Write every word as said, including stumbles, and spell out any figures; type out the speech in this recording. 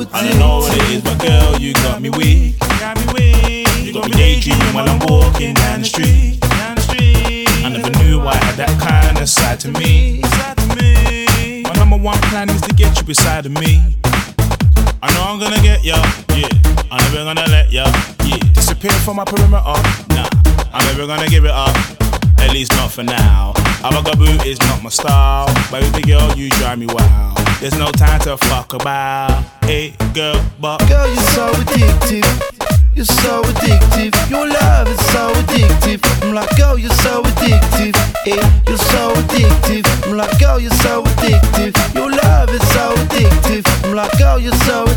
addicted. I don't know what it is, but girl, you got me weak. Got me weak. You got me daydreaming while I'm walking down the street. Down the street. I never knew I had that kind of side to me. Side to me. My number one plan is to get you beside of me. I know I'm gonna get ya, yeah. I'm never gonna let ya, yeah. Disappear from my perimeter, nah. I'm never gonna give it up, at least not for now. Abagaboo is not my style, baby girl, you drive me wild. There's no time to fuck about, hey girl, but girl, you're so addictive. You're so addictive. Your love is so addictive. I'm like, girl, you're so addictive. Hey, you're so addictive. I'm like, girl, you're so addictive. Your love is so addictive. I'm like, girl, you're so addictive.